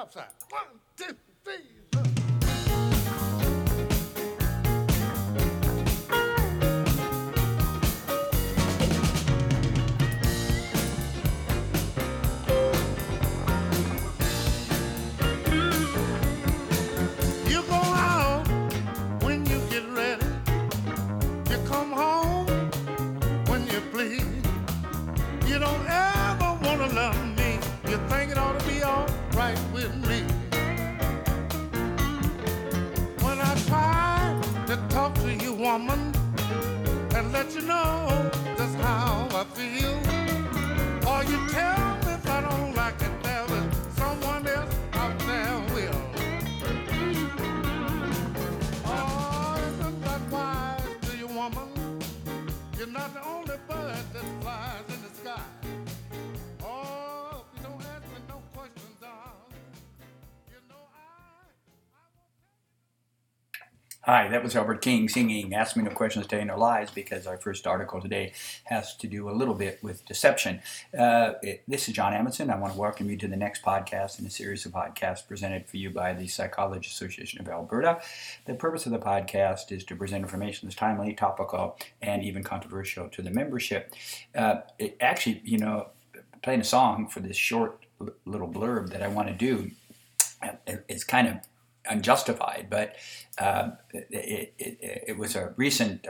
South side. 1, 2, 3. You go out when you get ready. You come home when you please. You don't ever want to love me. You think it ought to be all right with me. When I try to talk to you, woman, and let you know just how I feel, or you tell me if I don't like it, there is someone else out there will. Oh, isn't that wise to you, woman? You're not the only bird that flies in the sky. Oh, you don't ask me no questions, darling. You know Hi, that was Albert King singing Ask Me No Questions Day in Our Lives, because our first article today has to do a little bit with deception. This is John Amundsen. I want to welcome you to the next podcast in a series of podcasts presented for you by the Psychology Association of Alberta. The purpose of the podcast is to present information that's timely, topical, and even controversial to the membership. Playing a song for this short little blurb that I want to do is kind of unjustified, but it was a recent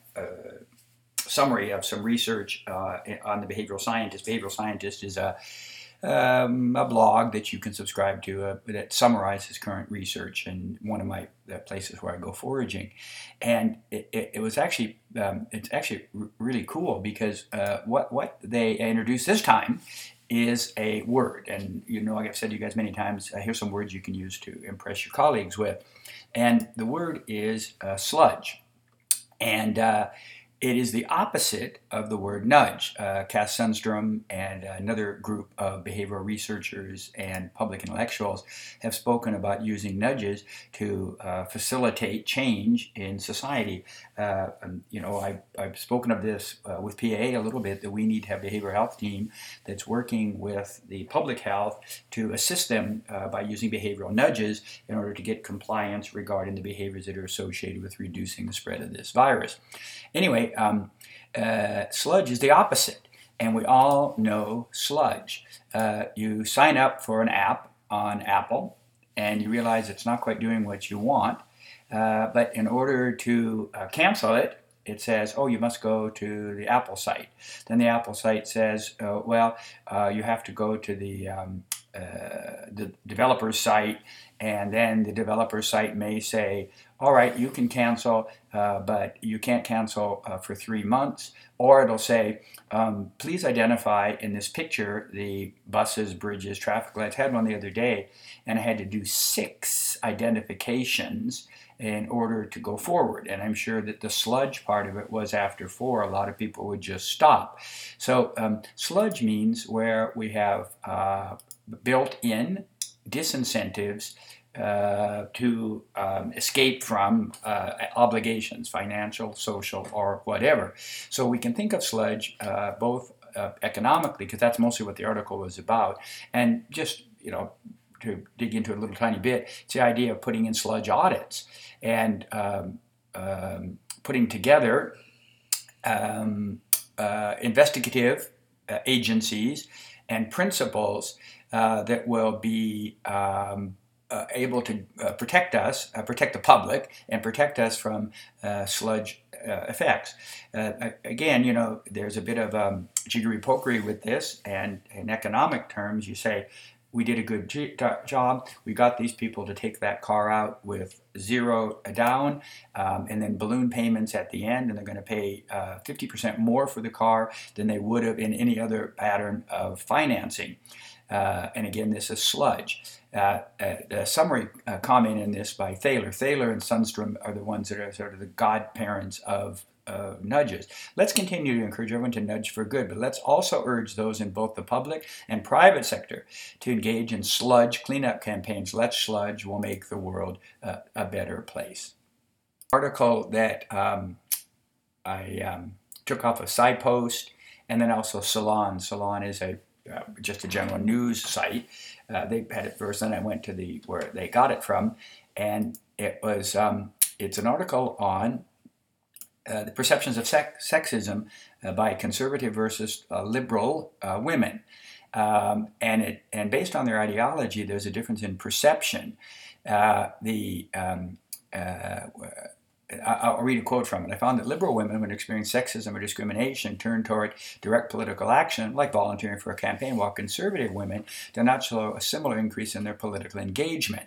summary of some research on the behavioral scientist. Behavioral Scientist is a blog that you can subscribe to that summarizes current research, and one of my places where I go foraging. And it was actually it's actually really cool, because what they introduced this time is a word. And like I've said to you guys many times, here's some words you can use to impress your colleagues with. And the word is sludge. And it is the opposite of the word nudge. Cass Sundstrom and another group of behavioral researchers and public intellectuals have spoken about using nudges to facilitate change in society. I've spoken of this with PA a little bit, that we need to have a behavioral health team that's working with the public health to assist them by using behavioral nudges in order to get compliance regarding the behaviors that are associated with reducing the spread of this virus. Anyway, sludge is the opposite, and we all know sludge. You sign up for an app on Apple, and you realize it's not quite doing what you want, but in order to cancel it, it says, you must go to the Apple site. Then the Apple site says, you have to go to the developer's site, and then the developer's site may say, all right, you can cancel, but you can't cancel for 3 months. Or it'll say, please identify in this picture the buses, bridges, traffic lights. I had one the other day, and I had to do 6 identifications in order to go forward. And I'm sure that the sludge part of it was after 4, a lot of people would just stop. So sludge means where we have built-in disincentives to escape from obligations, financial, social, or whatever. So we can think of sludge both economically, because that's mostly what the article was about, and just, to dig into it a little tiny bit, it's the idea of putting in sludge audits and putting together investigative agencies and principles that will be able to protect us, protect the public, and protect us from sludge effects. Again, there's a bit of jiggery-pokery with this, and in economic terms, you say, we did a good job. We got these people to take that car out with 0 down, and then balloon payments at the end, and they're going to pay 50% more for the car than they would have in any other pattern of financing. And again, this is sludge. The summary comment in this by Thaler. Thaler and Sundstrom are the ones that are sort of the godparents of nudges. Let's continue to encourage everyone to nudge for good, but let's also urge those in both the public and private sector to engage in sludge cleanup campaigns. Let's sludge will make the world a better place. Article that I took off of SciPost, and then also Salon. Salon is just a general news site. they had it first, and I went to where they got it from, and it's an article on the perceptions of sexism by conservative versus liberal women. And based on their ideology, there's a difference in perception. I'll read a quote from it. I found that liberal women, when experiencing sexism or discrimination, turn toward direct political action, like volunteering for a campaign, while conservative women do not show a similar increase in their political engagement.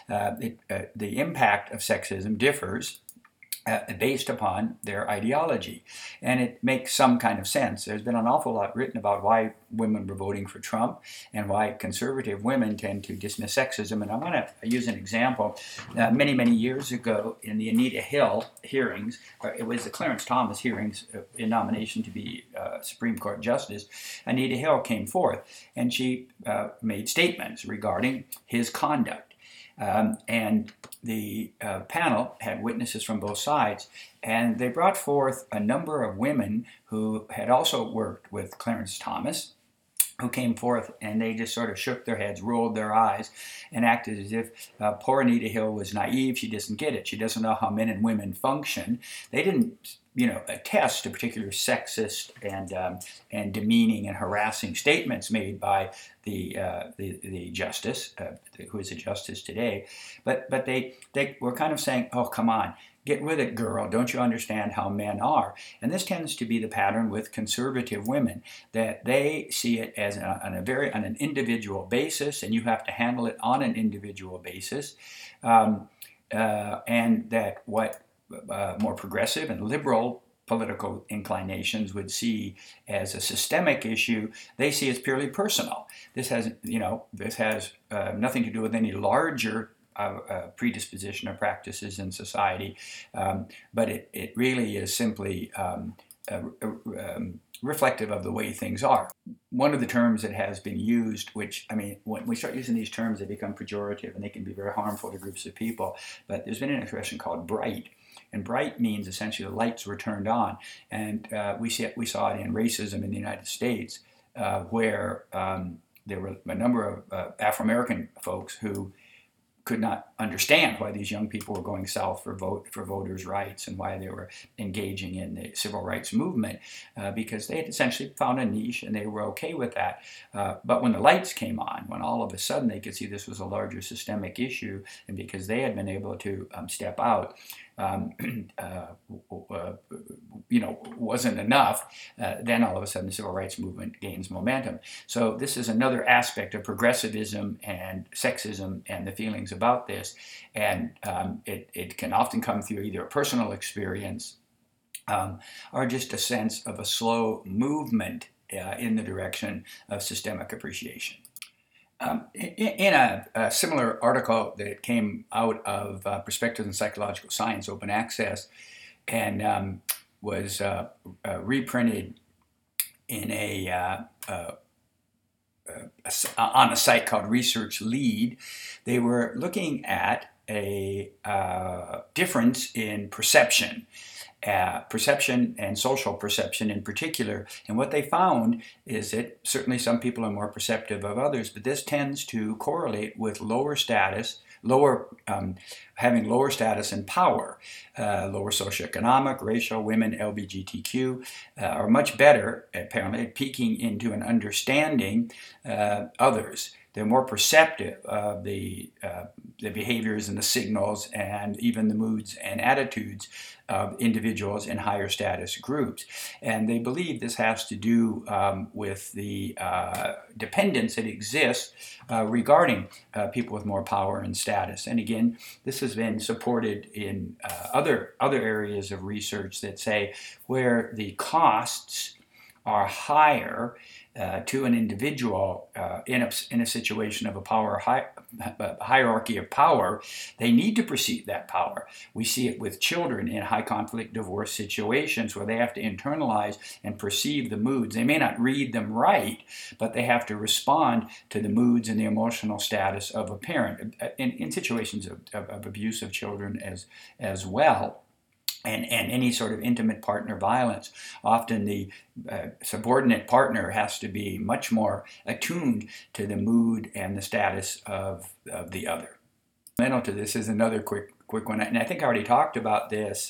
The impact of sexism differs based upon their ideology. And it makes some kind of sense. There's been an awful lot written about why women were voting for Trump and why conservative women tend to dismiss sexism. And I want to use an example. Many, many years ago in the Anita Hill hearings, it was the Clarence Thomas hearings in nomination to be Supreme Court Justice, Anita Hill came forth and she made statements regarding his conduct. And the panel had witnesses from both sides, and they brought forth a number of women who had also worked with Clarence Thomas, who came forth, and they just sort of shook their heads, rolled their eyes, and acted as if poor Anita Hill was naive. She doesn't get it. She doesn't know how men and women function. They didn't, attest to particular sexist and demeaning and harassing statements made by the justice, who is a justice today, but they were kind of saying, "Oh, come on. Get with it, girl. Don't you understand how men are?" And this tends to be the pattern with conservative women, that they see it as on an individual basis, and you have to handle it on an individual basis, and that what more progressive and liberal political inclinations would see as a systemic issue, they see as purely personal. This has nothing to do with any larger predisposition or practices in society, but it really is simply reflective of the way things are. One of the terms that has been used, which, when we start using these terms, they become pejorative and they can be very harmful to groups of people, but there's been an expression called bright. And bright means essentially the lights were turned on. And we saw it in racism in the United States, where there were a number of Afro-American folks who could not understand why these young people were going south for voters' rights and why they were engaging in the civil rights movement, because they had essentially found a niche and they were okay with that. But when the lights came on, when all of a sudden they could see this was a larger systemic issue, and because they had been able to step out, wasn't enough, then all of a sudden the civil rights movement gains momentum. So this is another aspect of progressivism and sexism and the feelings about this. And it can often come through either a personal experience or just a sense of a slow movement in the direction of systemic appreciation. In a similar article that came out of Perspectives in Psychological Science, Open Access, and was reprinted in on a site called Research Lead, they were looking at a difference in perception. Perception and social perception in particular. And what they found is that certainly some people are more perceptive of others, but this tends to correlate with lower status, having lower status and power. Lower socioeconomic, racial, women, LGBTQ are much better, apparently, at peeking into and understanding others. They're more perceptive of the behaviors and the signals and even the moods and attitudes of individuals in higher status groups. And they believe this has to do with the dependence that exists regarding people with more power and status. And again, this has been supported in other areas of research that say where the costs are higher to an individual in a situation of a hierarchy of power, they need to perceive that power. We see it with children in high conflict divorce situations where they have to internalize and perceive the moods. They may not read them right, but they have to respond to the moods and the emotional status of a parent in situations of abuse of children as well. and any sort of intimate partner violence. Often the subordinate partner has to be much more attuned to the mood and the status of the other. Mental to this is another quick one, and I think I already talked about this.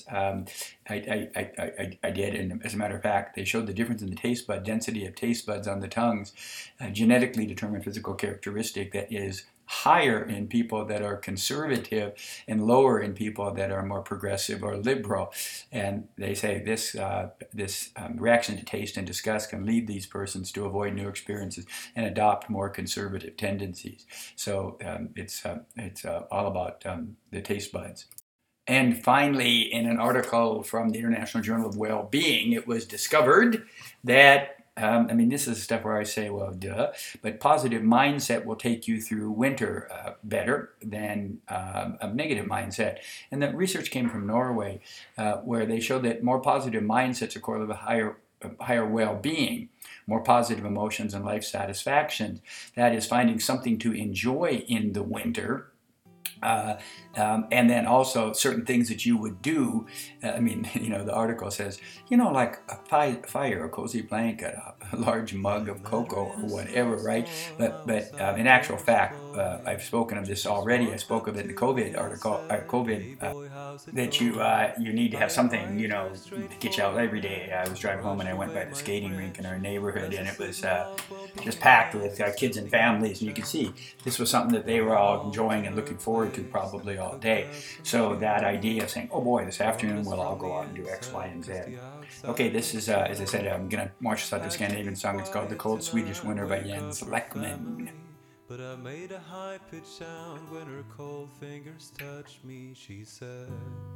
I did, and as a matter of fact, they showed the difference in the taste bud density of taste buds on the tongues, a genetically determined physical characteristic that is higher in people that are conservative and lower in people that are more progressive or liberal. And they say this reaction to taste and disgust can lead these persons to avoid new experiences and adopt more conservative tendencies. So it's all about the taste buds. And finally, in an article from the International Journal of Well-Being, it was discovered that this is stuff where I say, well, duh, but positive mindset will take you through winter better than a negative mindset. And that research came from Norway, where they showed that more positive mindsets are correlated with higher well-being, more positive emotions and life satisfaction. That is, finding something to enjoy in the winter. And then also certain things that you would do. The article says, like a fire, a cozy blanket, a large mug of cocoa or whatever, right? But in actual fact, I've spoken of this already. I spoke of it in the COVID article, that you need to have something, to get you out every day. I was driving home and I went by the skating rink in our neighborhood, and it was just packed with kids and families, and you could see this was something that they were all enjoying and looking forward to probably all day. So that idea of saying, oh boy, this afternoon we'll all go out and do X, Y, and Z. Okay, this is, as I said, I'm going to march us out the Scandinavian song. It's called The Cold Swedish Winter by Jens Lekman. But I made a high-pitched sound when her cold fingers touched me. She said,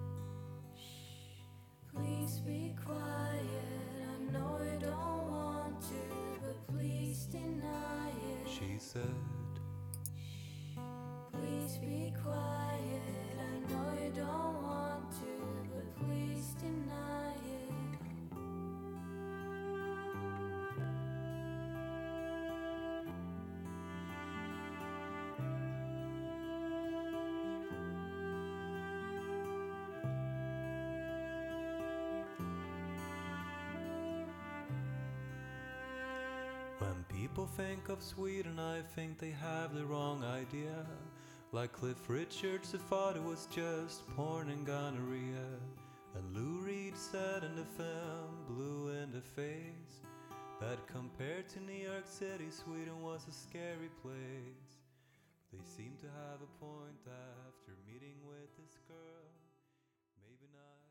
please be quiet. I know you don't want to, but please deny it. She said, please be quiet. I know you don't want to, but please deny it. when people think of Sweden, I think they have the wrong idea. Like Cliff Richards, who thought it was just porn and gonorrhea. And Lou Reed said in the film, Blue in the Face, that compared to New York City, Sweden was a scary place. They seem to have a point after meeting with this girl. Maybe not.